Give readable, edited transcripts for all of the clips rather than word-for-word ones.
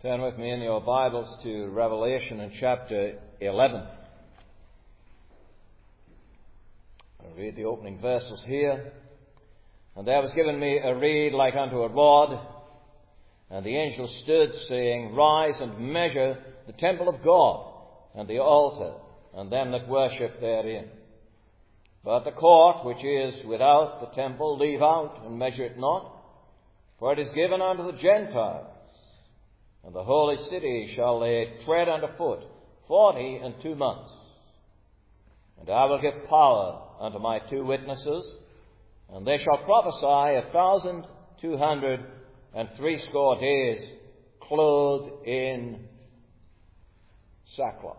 Turn with me in your Bibles to Revelation in chapter 11. I'll read the opening verses here. And there was given me a reed like unto a rod, and the angel stood, saying, Rise and measure the temple of God, and the altar, and them that worship therein. But the court which is without the temple leave out, and measure it not, for it is given unto the Gentiles. And the holy city shall they tread under foot 42 months. And I will give power unto my 2 witnesses, and they shall prophesy 1,260 days, clothed in sackcloth.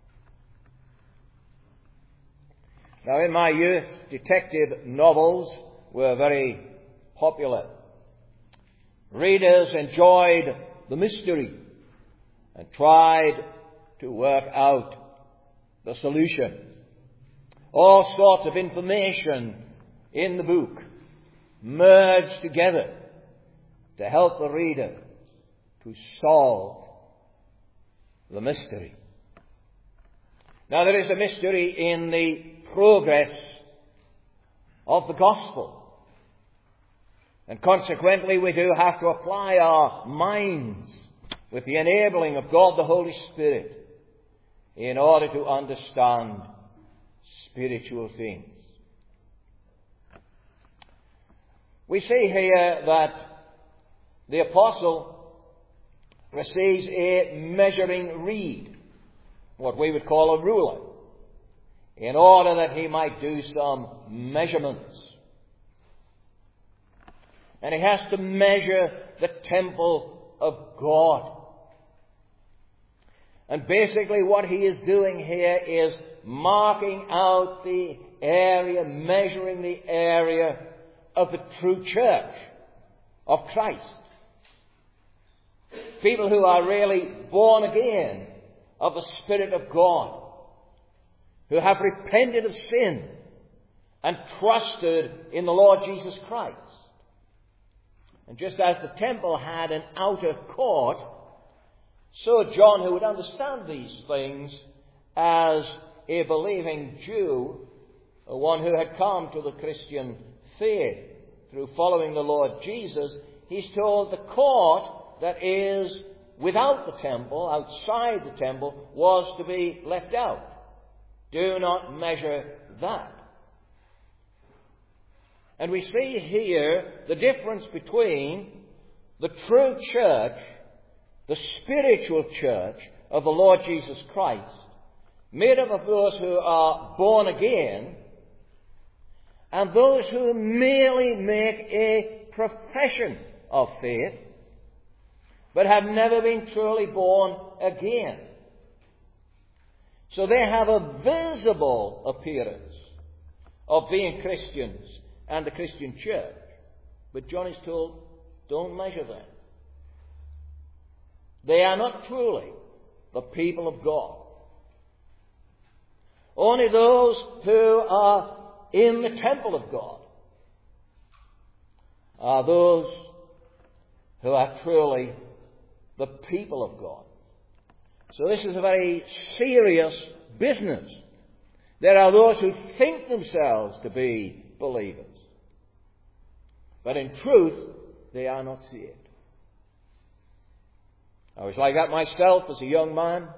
Now, in my youth, detective novels were very popular. Readers enjoyed the mystery and tried to work out the solution. All sorts of information in the book merged together to help the reader to solve the mystery. Now, there is a mystery in the progress of the gospel. And consequently, we do have to apply our minds with the enabling of God the Holy Spirit in order to understand spiritual things. We see here that the apostle receives a measuring reed, what we would call a ruler, in order that he might do some measurements. And he has to measure the temple of God. And basically what he is doing here is marking out the area, measuring the area of the true church of Christ. People who are really born again of the Spirit of God, who have repented of sin and trusted in the Lord Jesus Christ. And just as the temple had an outer court, so John, who would understand these things as a believing Jew, one who had come to the Christian faith through following the Lord Jesus, he's told the court that is without the temple, outside the temple, was to be left out. Do not measure that. And we see here the difference between the true church, the spiritual church of the Lord Jesus Christ, made up of those who are born again, and those who merely make a profession of faith, but have never been truly born again. So they have a visible appearance of being Christians and the Christian church. But John is told, don't measure them. They are not truly the people of God. Only those who are in the temple of God are those who are truly the people of God. So this is a very serious business. There are those who think themselves to be believers, but in truth, they are not saved. I was like that myself as a young man.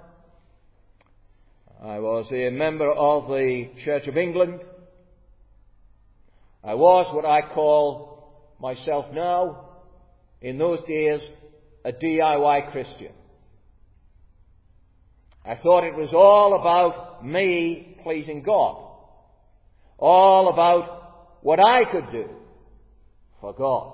I was a member of the Church of England. I was what I call myself now, in those days, a DIY Christian. I thought it was all about me pleasing God. All about what I could do for God.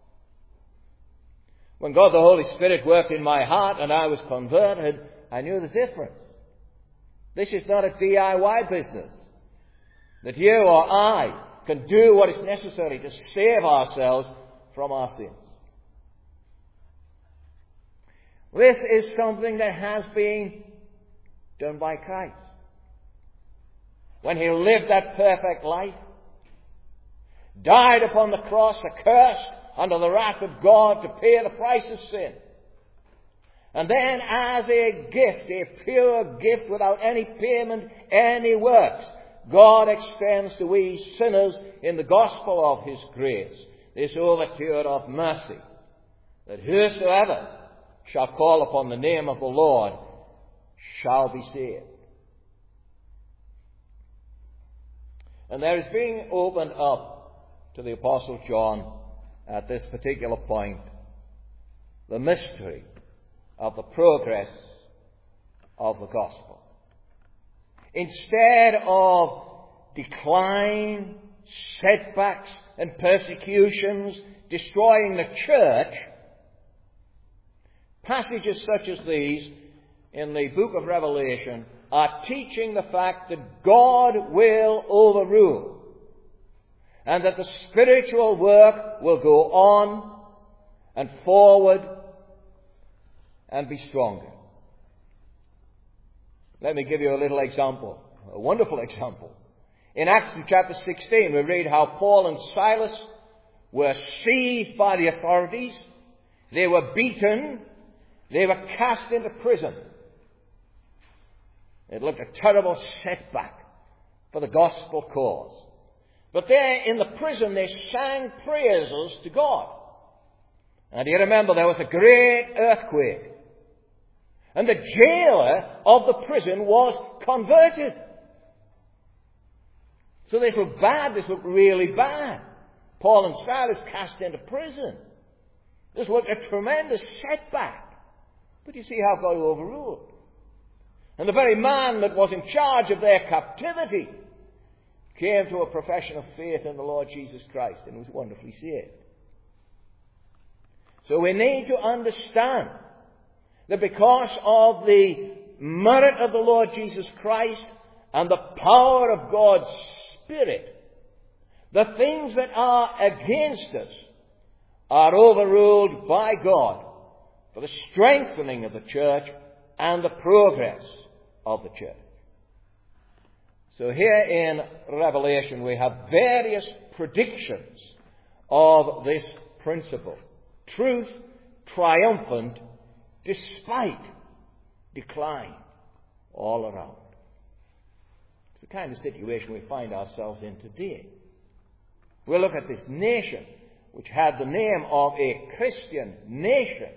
When God the Holy Spirit worked in my heart and I was converted, I knew the difference. This is not a DIY business. That you or I can do what is necessary to save ourselves from our sins. This is something that has been done by Christ. When he lived that perfect life, died upon the cross, accursed under the wrath of God to pay the price of sin, And then as a gift, a pure gift without any payment, any works, God extends to we sinners in the gospel of his grace this overture of mercy, that whosoever shall call upon the name of the Lord shall be saved. And there is being opened up to the Apostle John at this particular point the mystery of the progress of the gospel. Instead of decline, setbacks, and persecutions destroying the church, passages such as these in the book of Revelation are teaching the fact that God will overrule and that the spiritual work will go on and forward and be stronger. Let me give you a little example, a wonderful example. In Acts chapter 16, we read how Paul and Silas were seized by the authorities, they were beaten, they were cast into prison. It looked a terrible setback for the gospel cause. But there in the prison they sang praises to God. And do you remember there was a great earthquake? And the jailer of the prison was converted. So this looked bad, this looked really bad. Paul and Silas cast into prison. This looked a tremendous setback. But you see how God overruled. And the very man that was in charge of their captivity came to a profession of faith in the Lord Jesus Christ and was wonderfully saved. So we need to understand that because of the merit of the Lord Jesus Christ and the power of God's Spirit, the things that are against us are overruled by God for the strengthening of the church and the progress of the church. So here in Revelation we have various predictions of this principle. Truth triumphant despite decline all around. It's the kind of situation we find ourselves in today. We'll look at this nation which had the name of a Christian nation.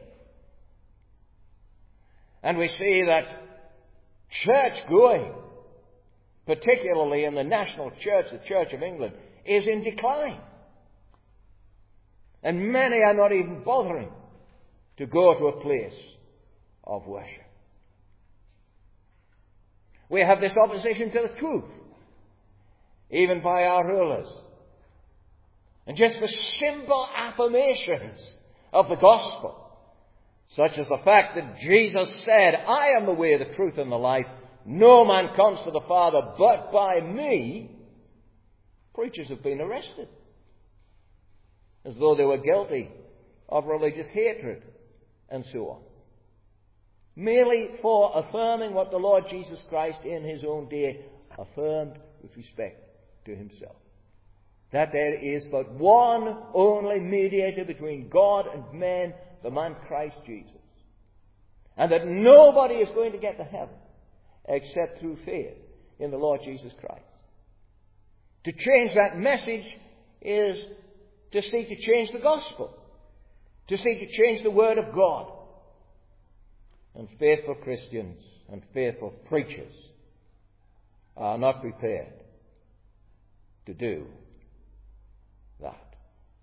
And we see that church going, particularly in the national church, the Church of England, is in decline. And many are not even bothering to go to a place of worship. We have this opposition to the truth, even by our rulers. And just the simple affirmations of the gospel, such as the fact that Jesus said, I am the way, the truth, and the life. No man comes to the Father but by me. Preachers have been arrested as though they were guilty of religious hatred and so on. Merely for affirming what the Lord Jesus Christ in his own day affirmed with respect to himself. That there is but one only mediator between God and men, the man Christ Jesus. And that nobody is going to get to heaven except through faith in the Lord Jesus Christ. To change that message is to seek to change the gospel, to seek to change the word of God. And faithful Christians and faithful preachers are not prepared to do that.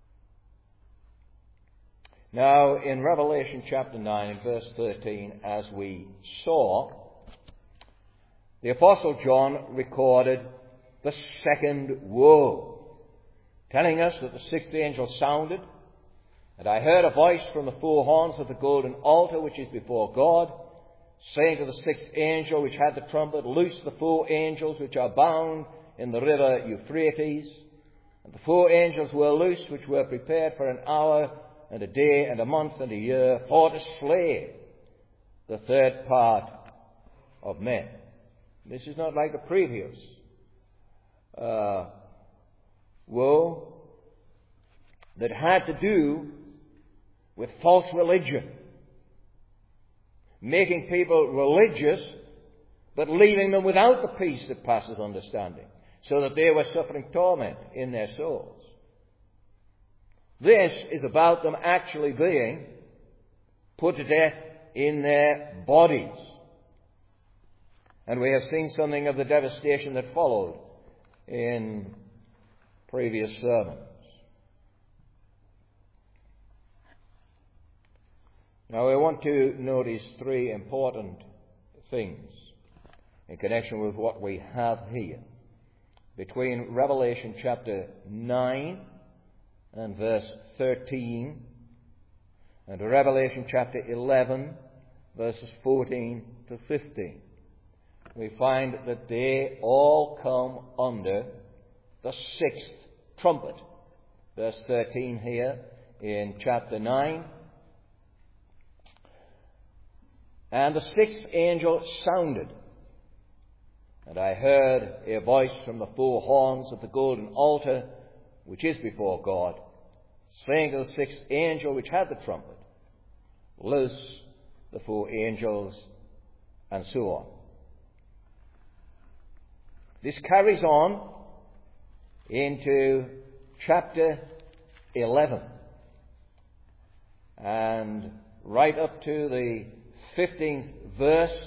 Now, in Revelation chapter 9 and verse 13, as we saw, the Apostle John recorded the second woe, telling us that the sixth angel sounded, and I heard a voice from the four horns of the golden altar which is before God, saying to the sixth angel which had the trumpet, loose the four angels which are bound in the river Euphrates. And the four angels were loosed which were prepared for an hour and a day and a month and a year, for to slay the third part of men. This is not like the previous woe that had to do with false religion. making people religious, but leaving them without the peace that passes understanding, so that they were suffering torment in their souls. This is about them actually being put to death in their bodies. And we have seen something of the devastation that followed in previous sermons. Now, I want to notice three important things in connection with what we have here between Revelation chapter 9 and verse 13 and Revelation chapter 11 verses 14 to 15. We find that they all come under the sixth trumpet. Verse 13 here in chapter 9. And the sixth angel sounded, and I heard a voice from the four horns of the golden altar, which is before God, saying to the sixth angel which had the trumpet, loose the four angels, and so on. This carries on into chapter 11, and right up to the 15th verse.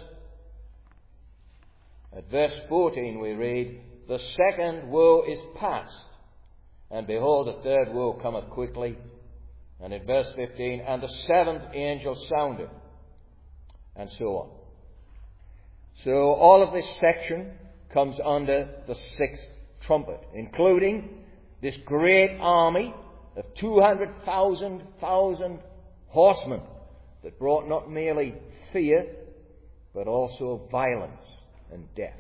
At verse 14 we read, the second woe is past, and behold, the third woe cometh quickly. And in verse 15, and the seventh angel sounded, and so on. So all of this section comes under the sixth trumpet, including this great army of 200,000 horsemen that brought not merely fear, but also violence and death.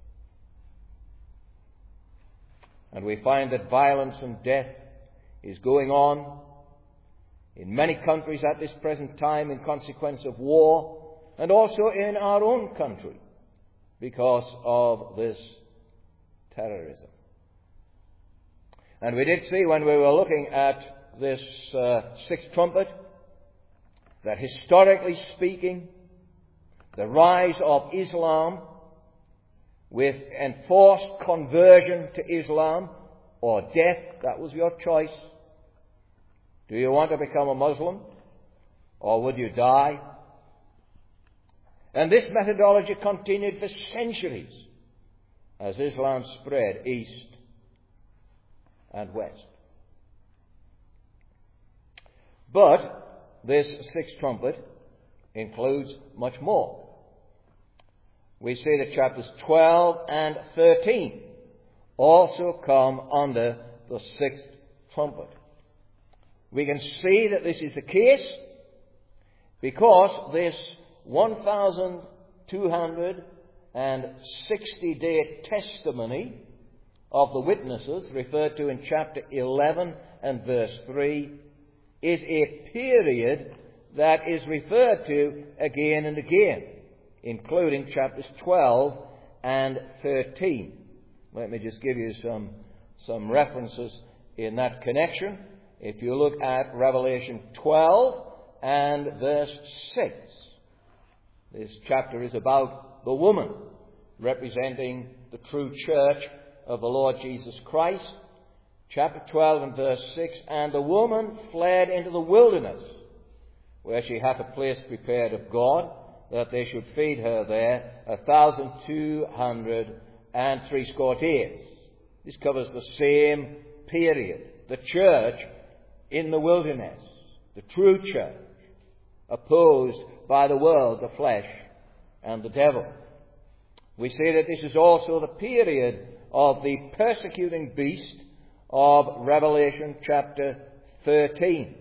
And we find that violence and death is going on in many countries at this present time in consequence of war, and also in our own country because of this terrorism. And we did see when we were looking at this sixth trumpet that historically speaking, the rise of Islam with enforced conversion to Islam or death, that was your choice. Do you want to become a Muslim or would you die? And this methodology continued for centuries as Islam spread east and west. But this sixth trumpet includes much more. We see that chapters 12 and 13 also come under the sixth trumpet. We can see that this is the case because this 1,260-day testimony of the witnesses referred to in chapter 11 and verse 3 is a period that is referred to again and again, including chapters 12 and 13. Let me just give you some references in that connection. If you look at Revelation 12 and verse 6, this chapter is about the woman representing the true church of the Lord Jesus Christ. Chapter 12 and verse 6, and the woman fled into the wilderness, where she hath a place prepared of God, that they should feed her there 1,260 days. This covers the same period. The church in the wilderness, the true church, opposed by the world, the flesh, and the devil. We say that this is also the period of the persecuting beast of Revelation chapter 13.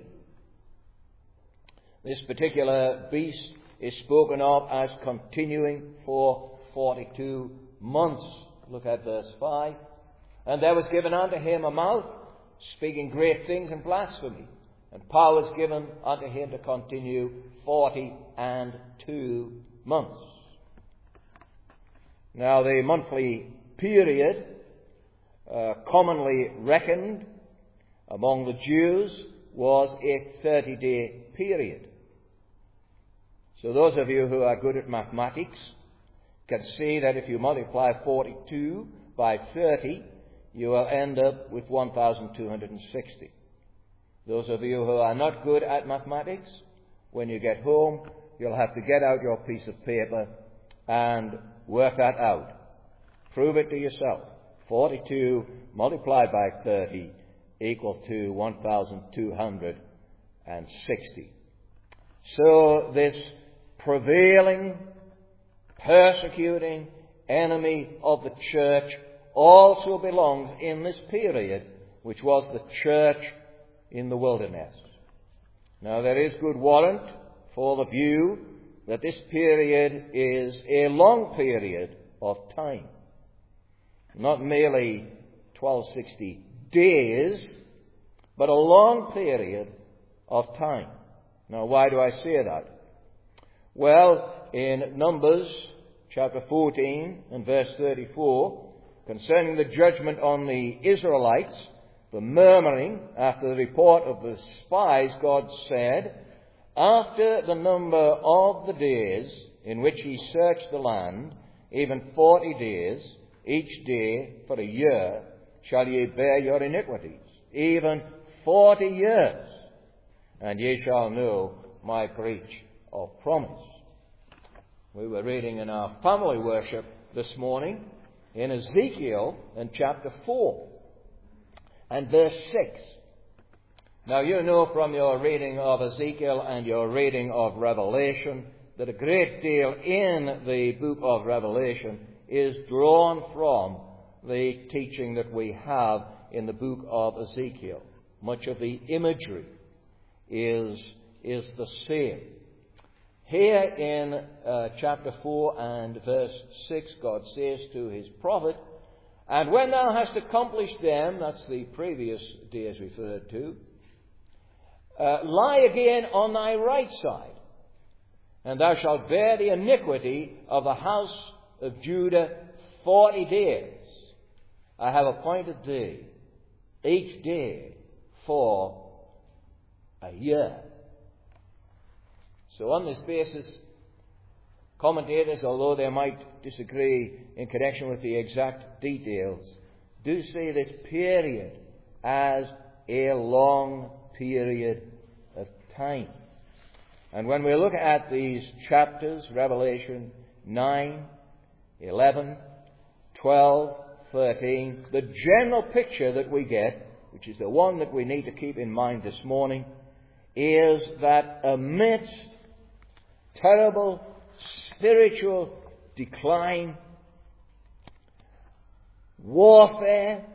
This particular beast is spoken of as continuing for 42 months. Look at verse 5. And there was given unto him a mouth, speaking great things and blasphemy, and power was given unto him to continue 42 months. Now the monthly period commonly reckoned among the Jews was a 30-day period. So those of you who are good at mathematics can see that if you multiply 42 by 30, you will end up with 1,260. Those of you who are not good at mathematics, when you get home, you'll have to get out your piece of paper and work that out. Prove it to yourself. 42 multiplied by 30 equal to 1,260. So this prevailing, persecuting enemy of the church also belongs in this period, which was the church in the wilderness. Now there is good warrant for the view that this period is a long period of time. Not merely 1260 days, but a long period of time. Now why do I say that? Well, in Numbers chapter 14 and verse 34, concerning the judgment on the Israelites, the murmuring after the report of the spies, God said, after the number of the days in which ye searched the land, even 40 days, each day for a year, shall ye bear your iniquities, even 40 years, and ye shall know my breach of promise. We were reading in our family worship this morning in Ezekiel in chapter 4 and verse 6. Now you know from your reading of Ezekiel and your reading of Revelation that a great deal in the book of Revelation is drawn from the teaching that we have in the book of Ezekiel. Much of the imagery is the same. Here in chapter 4 and verse 6, God says to his prophet, and when thou hast accomplished them, that's the previous days referred to, lie again on thy right side, and thou shalt bear the iniquity of the house of Judah 40 days. I have appointed thee each day for a year. So on this basis, commentators, although they might disagree in connection with the exact details, do see this period as a long period of time. And when we look at these chapters, Revelation 9, 11, 12, 13, the general picture that we get, which is the one that we need to keep in mind this morning, is that amidst terrible spiritual decline, warfare,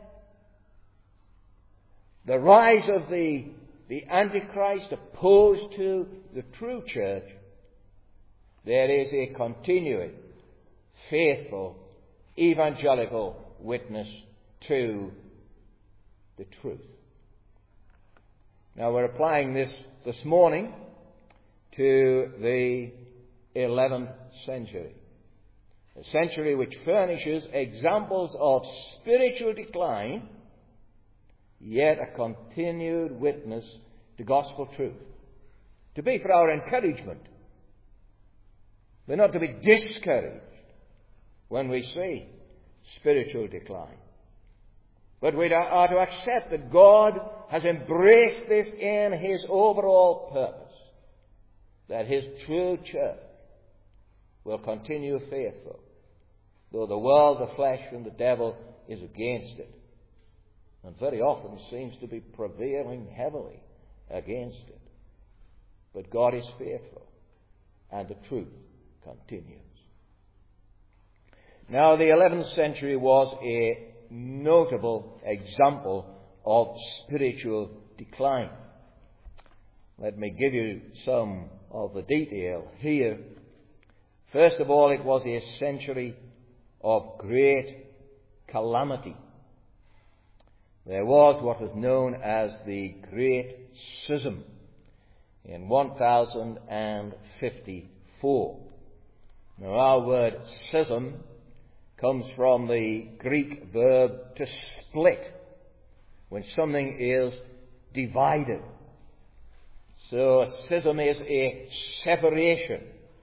the rise of the Antichrist opposed to the true church, there is a continuing, faithful, evangelical witness to the truth. Now we're applying this morning to the 11th century. A century which furnishes examples of spiritual decline, yet a continued witness to gospel truth. To be for our encouragement. We're not to be discouraged when we see spiritual decline. But we are to accept that God has embraced this in his overall purpose, that his true church will continue faithful, though the world, the flesh, and the devil is against it, and very often seems to be prevailing heavily against it. But God is faithful, and the truth continues. Now, the 11th century was a notable example of spiritual decline. Let me give you some of the detail here. First of all, it was a century of great calamity. There was what was known as the Great Schism in 1054. Now, our word schism comes from the Greek verb to split, when something is divided. So a schism is a separation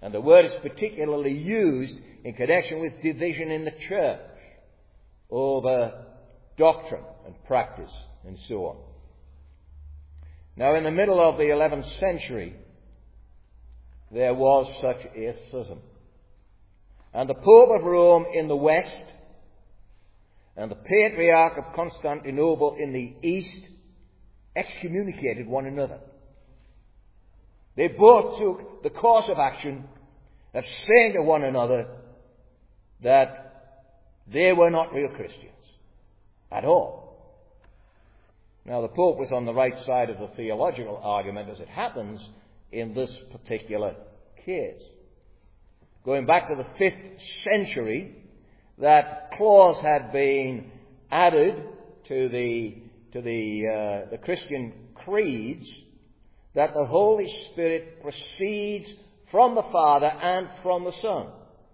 And the word is particularly used in connection with division in the church over doctrine and practice and so on. Now, in the middle of the 11th century, there was such a schism. And the Pope of Rome in the west and the Patriarch of Constantinople in the east excommunicated one another. They both took the course of action of saying to one another that they were not real Christians at all. Now, the Pope was on the right side of the theological argument, as it happens, in this particular case. Going back to the 5th century, that clause had been added to the Christian creeds that the Holy Spirit proceeds from the Father and from the Son,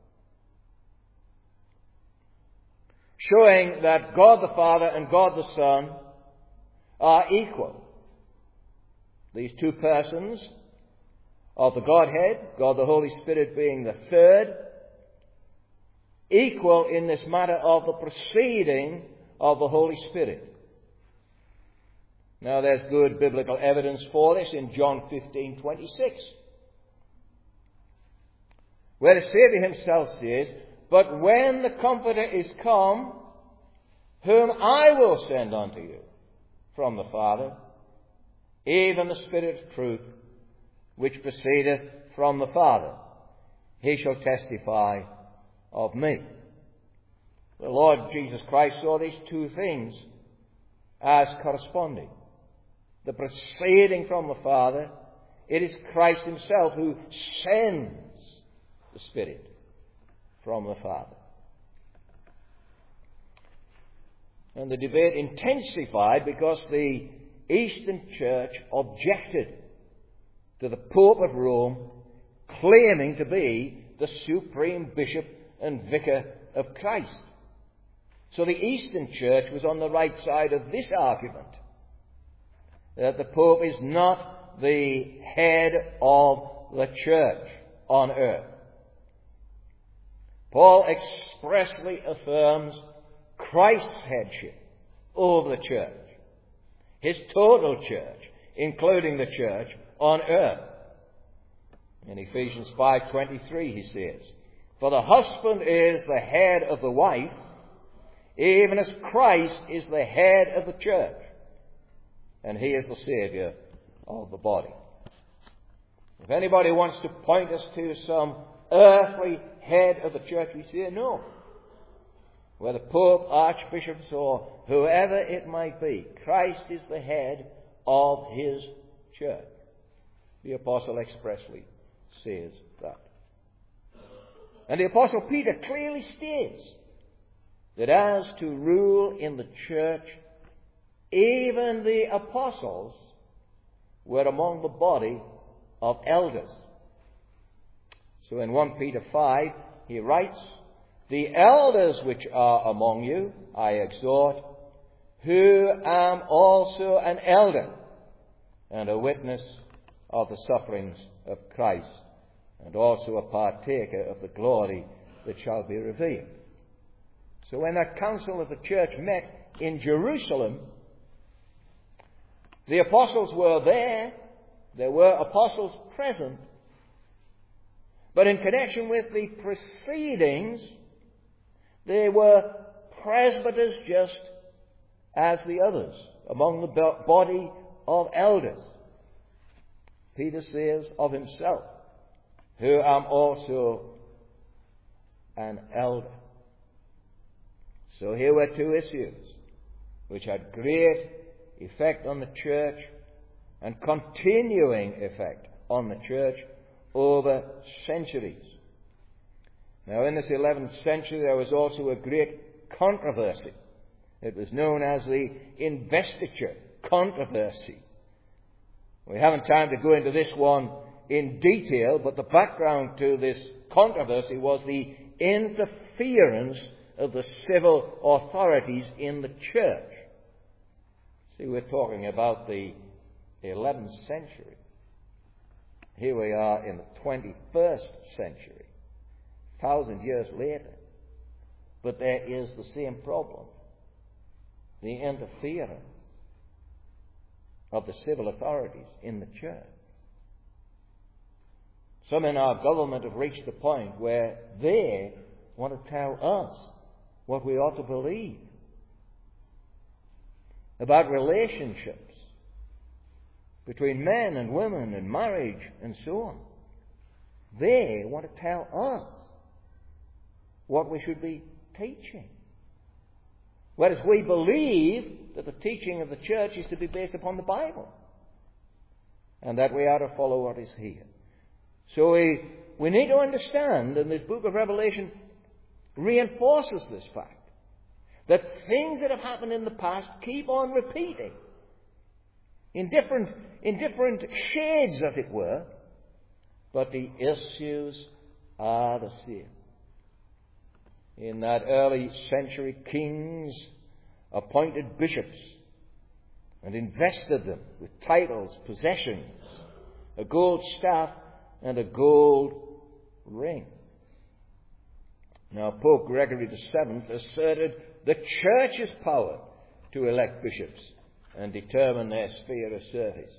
showing that God the Father and God the Son are equal. These two persons of the Godhead, God the Holy Spirit being the third, equal in this matter of the proceeding of the Holy Spirit. Now, there's good biblical evidence for this in John 15:26, where the Saviour himself says, "But when the Comforter is come, whom I will send unto you from the Father, even the Spirit of truth, which proceedeth from the Father, he shall testify of me." The Lord Jesus Christ saw these two things as corresponding. The proceeding from the Father, it is Christ himself who sends the Spirit from the Father. And the debate intensified because the Eastern Church objected to the Pope of Rome claiming to be the supreme bishop and vicar of Christ. So the Eastern Church was on the right side of this argument, that the Pope is not the head of the church on earth. Paul expressly affirms Christ's headship over the church, his total church, including the church on earth. In Ephesians 5:23 he says, "For the husband is the head of the wife, even as Christ is the head of the church, and he is the Saviour of the body." If anybody wants to point us to some earthly head of the church, we say no. Whether Pope, archbishops, or whoever it might be, Christ is the head of his church. The Apostle expressly says that. And the Apostle Peter clearly states that as to rule in the church, even the apostles were among the body of elders. So in 1 Peter 5, he writes, "The elders which are among you I exhort, who am also an elder and a witness of the sufferings of Christ, and also a partaker of the glory that shall be revealed." So when that council of the church met in Jerusalem, the apostles were there. There were apostles present. But in connection with the proceedings, they were presbyters just as the others, among the body of elders. Peter says of himself, "Who am also an elder." So here were two issues which had great effect on the church and continuing effect on the church over centuries. Now, in this 11th century, there was also a great controversy. It was known as the investiture controversy. We haven't time to go into this one in detail, but the background to this controversy was the interference of the civil authorities in the church. See, we're talking about the 11th century. Here we are in the 21st century, 1,000 years later. But there is the same problem. The interference of the civil authorities in the church. Some in our government have reached the point where they want to tell us what we ought to believe about relationships between men and women and marriage and so on. They want to tell us what we should be teaching. Whereas we believe that the teaching of the church is to be based upon the Bible and that we are to follow what is here. So we need to understand, and this book of Revelation reinforces this fact, that things that have happened in the past keep on repeating in different shades, as it were, but the issues are the same. In that early century, kings appointed bishops and invested them with titles, possessions, a gold staff and a gold ring. Now, Pope Gregory VII asserted the Church's power to elect bishops and determine their sphere of service.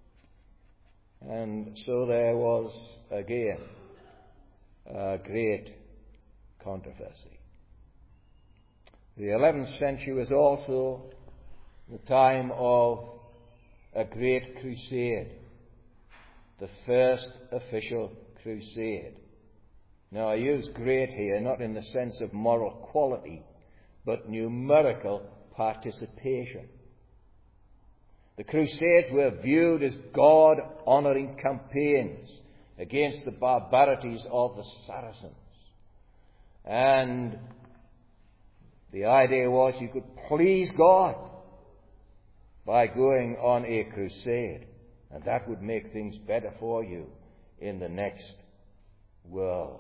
And so there was, again, a great controversy. The 11th century was also the time of a great crusade, the first official crusade. Now, I use great here not in the sense of moral quality, but numerical participation. The Crusades were viewed as God-honouring campaigns against the barbarities of the Saracens. And the idea was you could please God by going on a crusade, and that would make things better for you in the next world.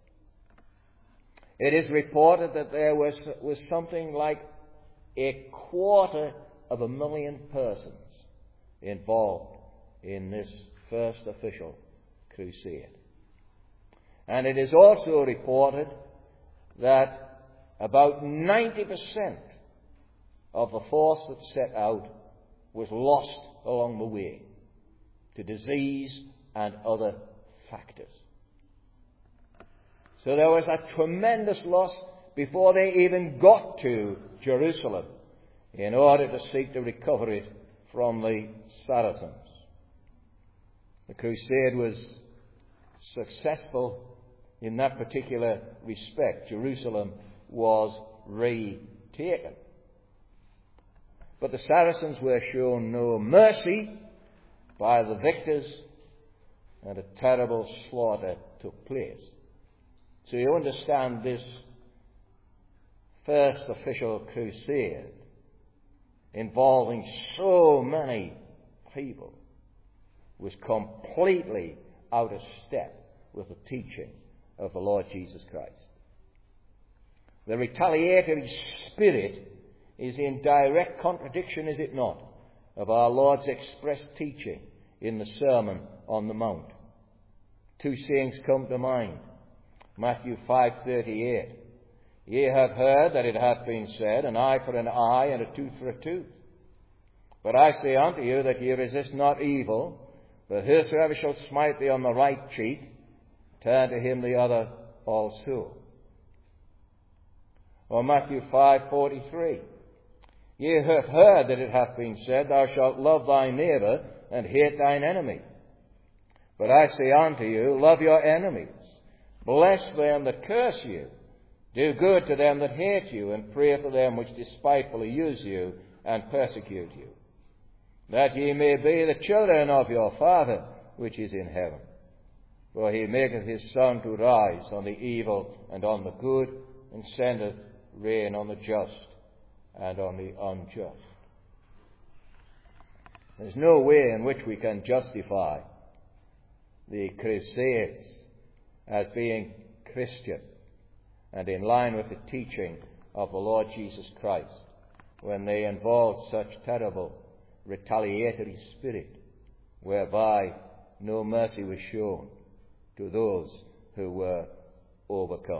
It is reported that there was something like 250,000 persons involved in this first official crusade. And it is also reported that about 90% of the force that set out was lost along the way to disease and other factors. So there was a tremendous loss before they even got to Jerusalem in order to seek to recover it from the Saracens. The crusade was successful in that particular respect. Jerusalem was retaken. But the Saracens were shown no mercy by the victors, and a terrible slaughter took place. So you understand, this first official crusade involving so many people was completely out of step with the teaching of the Lord Jesus Christ. The retaliatory spirit is in direct contradiction, is it not, of our Lord's express teaching in the Sermon on the Mount. Two sayings come to mind. Matthew 5:38. Ye have heard that it hath been said, an eye for an eye and a tooth for a tooth. But I say unto you that ye resist not evil, but whosoever shall smite thee on the right cheek, turn to him the other also. Or Matthew 5:43. Ye have heard that it hath been said, thou shalt love thy neighbour and hate thine enemy. But I say unto you, love your enemies. Bless them that curse you. Do good to them that hate you, and pray for them which despitefully use you and persecute you, that ye may be the children of your Father which is in heaven. For he maketh his sun to rise on the evil and on the good, and sendeth rain on the just and on the unjust. There's no way in which we can justify the Crusades as being Christian and in line with the teaching of the Lord Jesus Christ when they involve such terrible retaliatory spirit whereby no mercy was shown to those who were overcome.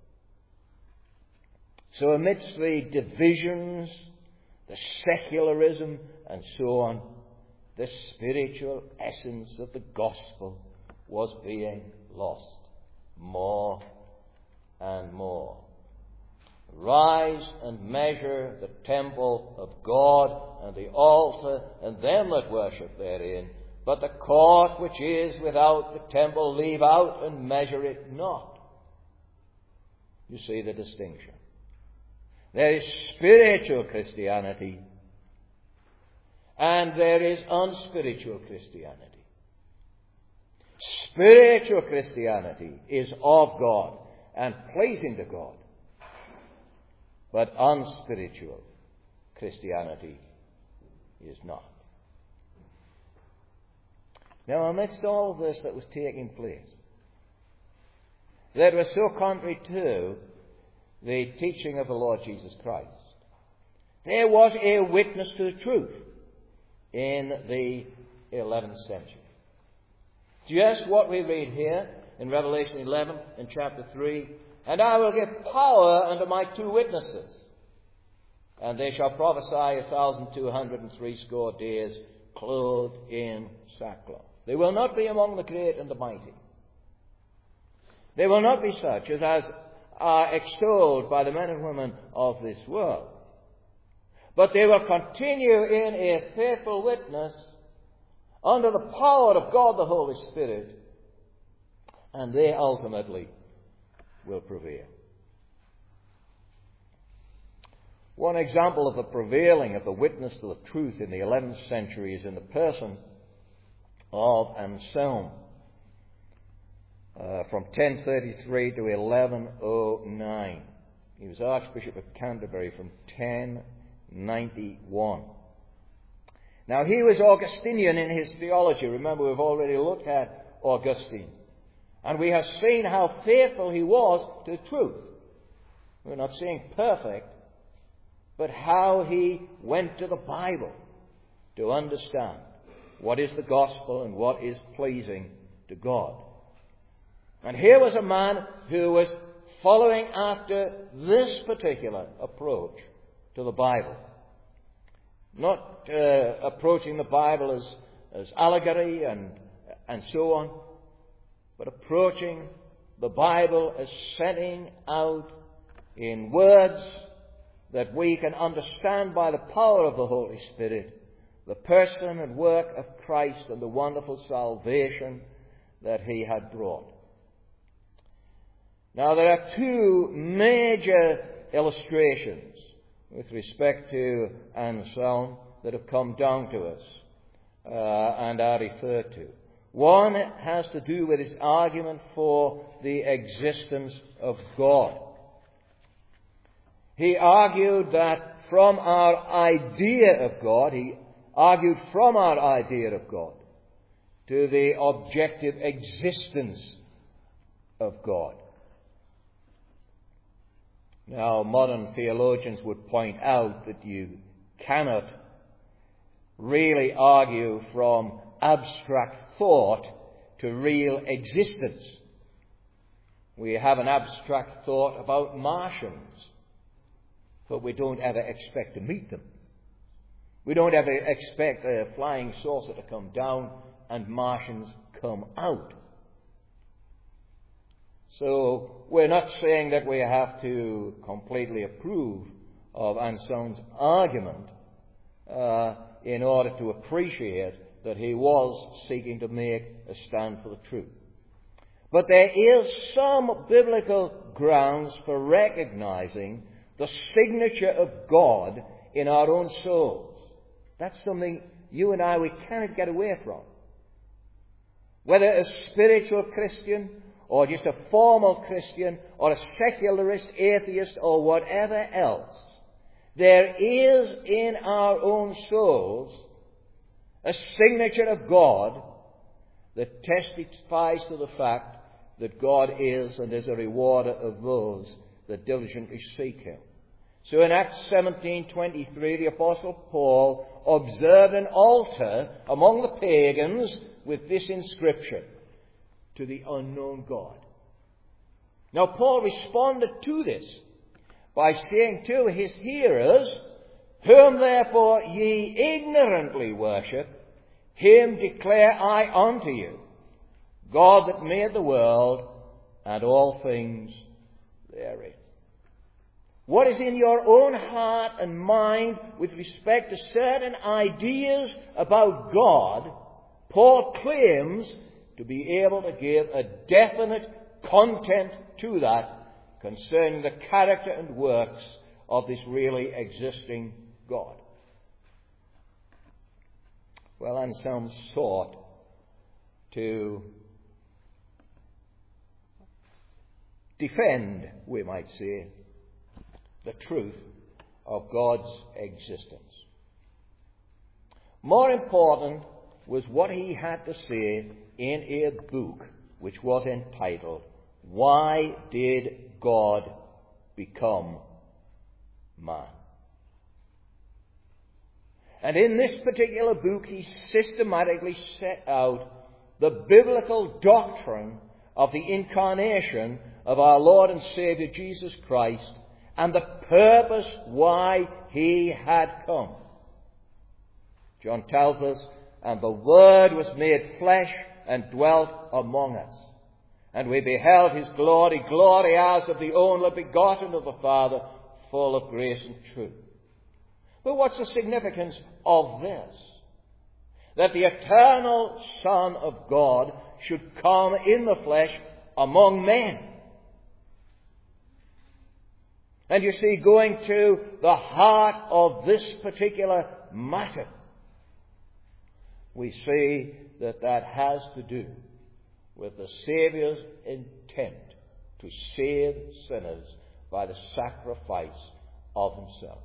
So amidst the divisions, the secularism, and so on, the spiritual essence of the gospel was being lost more and more. Rise and measure the temple of God and the altar and them that worship therein, but the court which is without the temple leave out and measure it not. You see the distinction. There is spiritual Christianity and there is unspiritual Christianity. Spiritual Christianity is of God and pleasing to God. But unspiritual Christianity is not. Now, amidst all of this that was taking place, that was so contrary to the teaching of the Lord Jesus Christ, there was a witness to the truth in the 11th century. Just what we read here in Revelation 11 in chapter 3. And I will give power unto my 2 witnesses, and they shall prophesy 1,260 days, clothed in sackcloth. They will not be among the great and the mighty. They will not be such as are extolled by the men and women of this world. But they will continue in a faithful witness under the power of God the Holy Spirit, and they ultimately will prevail. One example of the prevailing of the witness to the truth in the 11th century is in the person of Anselm, from 1033 to 1109. He was Archbishop of Canterbury from 1091. Now, he was Augustinian in his theology. Remember, we've already looked at Augustine. And we have seen how faithful he was to the truth. We're not saying perfect, but how he went to the Bible to understand what is the gospel and what is pleasing to God. And here was a man who was following after this particular approach to the Bible. Not approaching the Bible as allegory and so on, but approaching the Bible as setting out in words that we can understand by the power of the Holy Spirit the person and work of Christ and the wonderful salvation that he had brought. Now, there are 2 major illustrations with respect to Anselm that have come down to us and are referred to. One has to do with his argument for the existence of God. He argued that from our idea of God, to the objective existence of God. Now, modern theologians would point out that you cannot really argue from abstract thought to real existence. We have an abstract thought about Martians, but we don't ever expect to meet them. We don't ever expect a flying saucer to come down and Martians come out. So we're not saying that we have to completely approve of Anselm's argument in order to appreciate that he was seeking to make a stand for the truth. But there is some biblical grounds for recognizing the signature of God in our own souls. That's something you and I, we cannot get away from. Whether a spiritual Christian or just a formal Christian or a secularist, atheist or whatever else, there is in our own souls a signature of God that testifies to the fact that God is and is a rewarder of those that diligently seek him. So in Acts 17:23, the Apostle Paul observed an altar among the pagans with this inscription, to the unknown God. Now Paul responded to this by saying to his hearers, whom therefore ye ignorantly worship, him declare I unto you, God that made the world and all things therein. What is in your own heart and mind with respect to certain ideas about God, Paul claims to be able to give a definite content to that concerning the character and works of this really existing God. Well, Anselm sought to defend, we might say, the truth of God's existence. More important was what he had to say in a book which was entitled, Why Did God Become Man? And in this particular book he systematically set out the biblical doctrine of the incarnation of our Lord and Saviour Jesus Christ and the purpose why he had come. John tells us, and the Word was made flesh and dwelt among us. And we beheld his glory, glory as of the only begotten of the Father, full of grace and truth. But what's the significance of this? That the eternal Son of God should come in the flesh among men. And you see, going to the heart of this particular matter, we see that that has to do with the Saviour's intent to save sinners by the sacrifice of himself.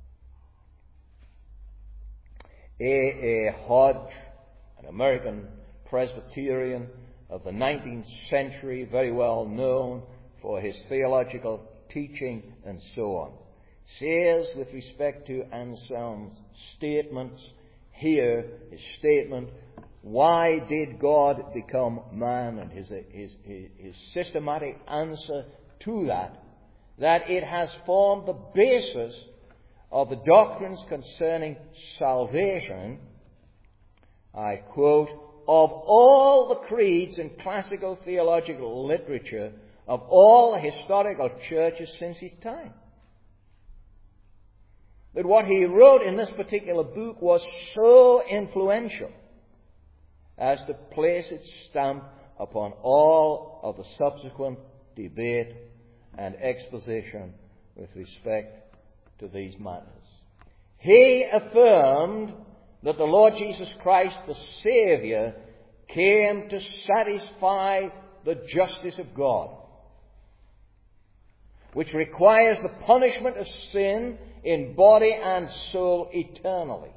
A. Hodge, an American Presbyterian of the 19th century, very well known for his theological teaching and so on, says with respect to Anselm's statements here, his statement, why did God become man, and his systematic answer to that it has formed the basis of the doctrines concerning salvation, I quote, of all the creeds in classical theological literature of all the historical churches since his time. That what he wrote in this particular book was so influential as to place its stamp upon all of the subsequent debate and exposition with respect to these matters. He affirmed that the Lord Jesus Christ, the Saviour, came to satisfy the justice of God, which requires the punishment of sin in body and soul eternally.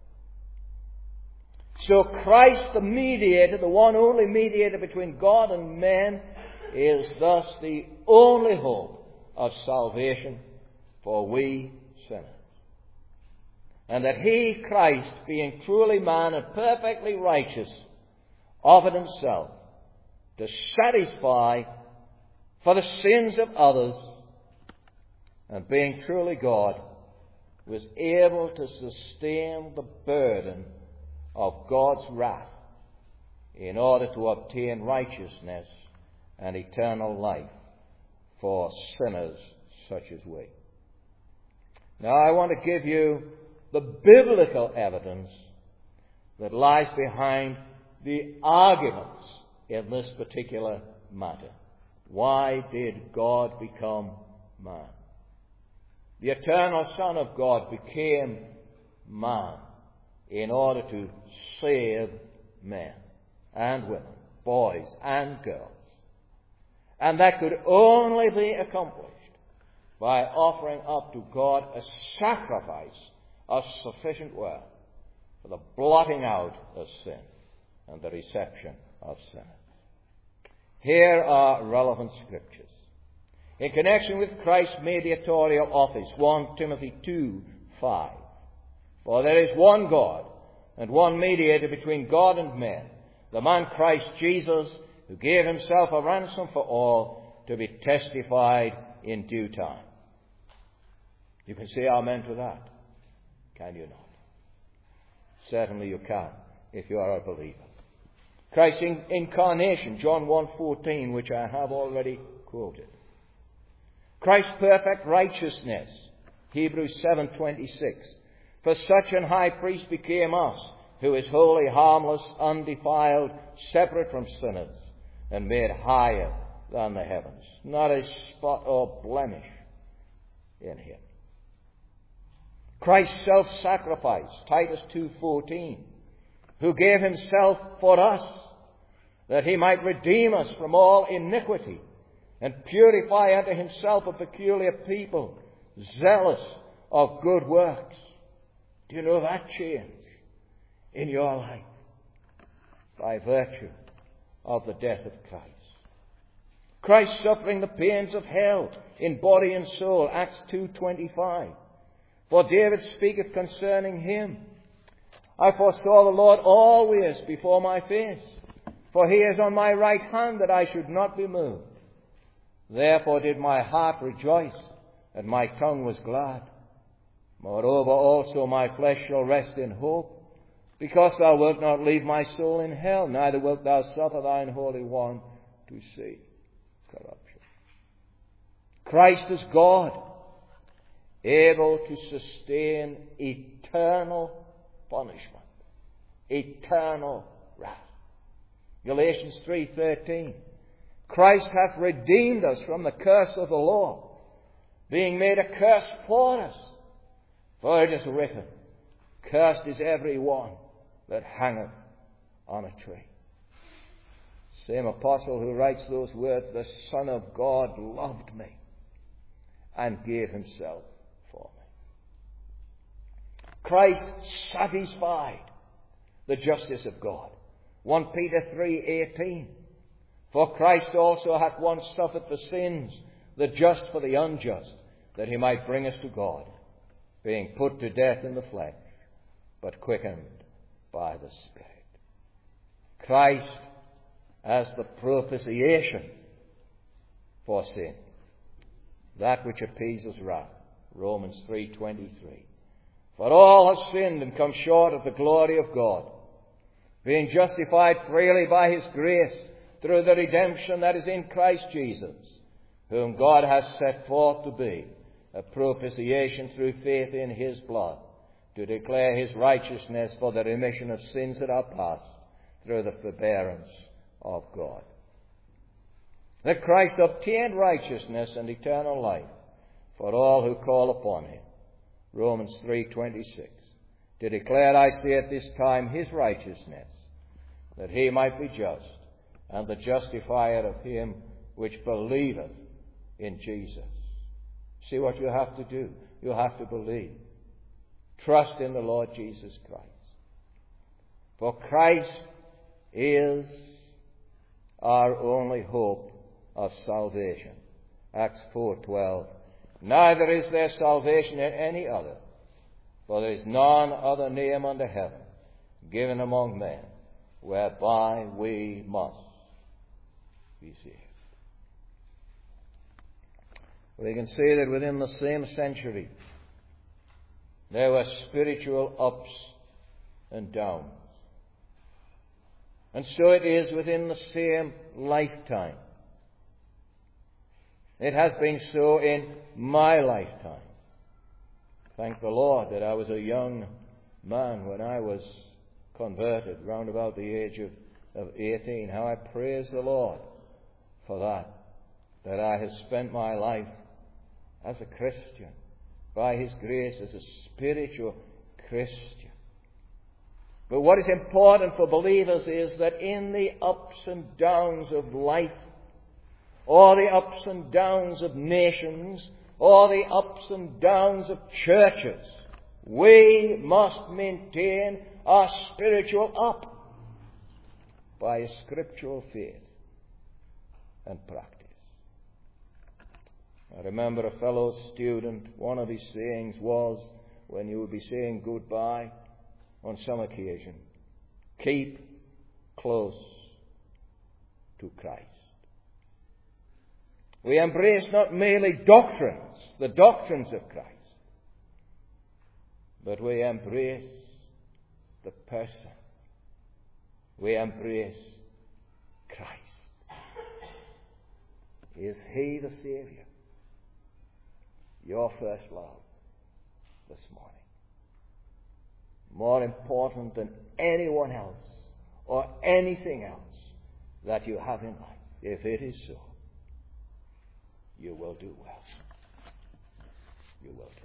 So Christ, the mediator, the one only mediator between God and men, is thus the only hope of salvation for we sinners. And that he, Christ, being truly man and perfectly righteous, offered himself to satisfy for the sins of others, and being truly God, was able to sustain the burden of God's wrath in order to obtain righteousness and eternal life for sinners such as we. Now I want to give you the biblical evidence that lies behind the arguments in this particular matter. Why did God become man? The eternal Son of God became man in order to save men and women, boys and girls. And that could only be accomplished by offering up to God a sacrifice of sufficient worth for the blotting out of sin and the reception of sinners. Here are relevant scriptures. In connection with Christ's mediatorial office, 1 Timothy 2:5. For there is one God and one mediator between God and men, the man Christ Jesus, who gave himself a ransom for all, to be testified in due time. You can say amen to that, can you not? Certainly you can, if you are a believer. Christ's incarnation, John 1:14, which I have already quoted. Christ's perfect righteousness, Hebrews 7:26. For such an high priest became us, who is holy, harmless, undefiled, separate from sinners, and made higher than the heavens. Not a spot or blemish in him. Christ's self-sacrifice, Titus 2:14, who gave himself for us, that he might redeem us from all iniquity, and purify unto himself a peculiar people, zealous of good works. Do you know that change in your life? By virtue of the death of Christ. Christ suffering the pains of hell in body and soul, Acts 2:25. For David speaketh concerning him, I foresaw the Lord always before my face, for he is on my right hand, that I should not be moved. Therefore did my heart rejoice, and my tongue was glad. Moreover also my flesh shall rest in hope, because thou wilt not leave my soul in hell, neither wilt thou suffer thine Holy One to see corruption. Christ is God, able to sustain eternal punishment, eternal wrath. Galatians 3:13. Christ hath redeemed us from the curse of the law, being made a curse for us. For it is written, cursed is every one that hangeth on a tree. Same apostle who writes those words, the Son of God loved me and gave himself for me. Christ satisfied the justice of God. 1 Peter 3:18. For Christ also hath once suffered for sins, the just for the unjust, that he might bring us to God, being put to death in the flesh, but quickened by the Spirit. Christ as the propitiation for sin, that which appeases wrath. Romans 3:23. For all have sinned and come short of the glory of God, being justified freely by his grace through the redemption that is in Christ Jesus, whom God has set forth to be a propitiation through faith in his blood, to declare his righteousness for the remission of sins that are past, through the forbearance of God. That Christ obtained righteousness and eternal life for all who call upon him. Romans 3:26. To declare, I say at this time, his righteousness, that he might be just, and the justifier of him which believeth in Jesus. See what you have to do. You have to believe. Trust in the Lord Jesus Christ. For Christ is our only hope of salvation. Acts 4:12. Neither is there salvation in any other, for there is none other name under heaven given among men whereby we must be saved. We can say that within the same century there were spiritual ups and downs. And so it is within the same lifetime. It has been so in my lifetime. Thank the Lord that I was a young man when I was converted, round about the age of 18. How I praise the Lord for that I have spent my life as a Christian, by his grace, as a spiritual Christian. But what is important for believers is that in the ups and downs of life, or the ups and downs of nations, or the ups and downs of churches, we must maintain our spiritual up by a scriptural faith and practice. I remember a fellow student, one of his sayings was, when you would be saying goodbye on some occasion, keep close to Christ. We embrace not merely doctrines, the doctrines of Christ, but we embrace the person. We embrace Christ. Is He the Savior? Your first love this morning. More important than anyone else or anything else that you have in life. If it is so, you will do well. You will do.